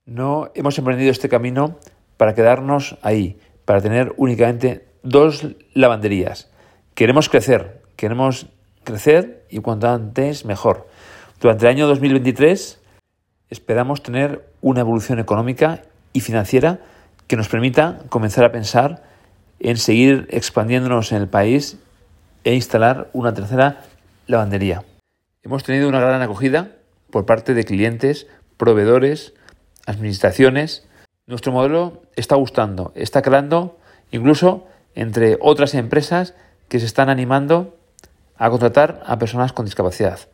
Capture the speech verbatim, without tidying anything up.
No hemos emprendido este camino para quedarnos ahí, para tener únicamente dos lavanderías. Queremos crecer, queremos crecer y cuanto antes mejor. Durante el año dos mil veintitrés esperamos tener una evolución económica y financiera que nos permita comenzar a pensar en seguir expandiéndonos en el país e instalar una tercera lavandería. Hemos tenido una gran acogida por parte de clientes, proveedores, administraciones. Nuestro modelo está gustando, está calando incluso entre otras empresas que se están animando a contratar a personas con discapacidad.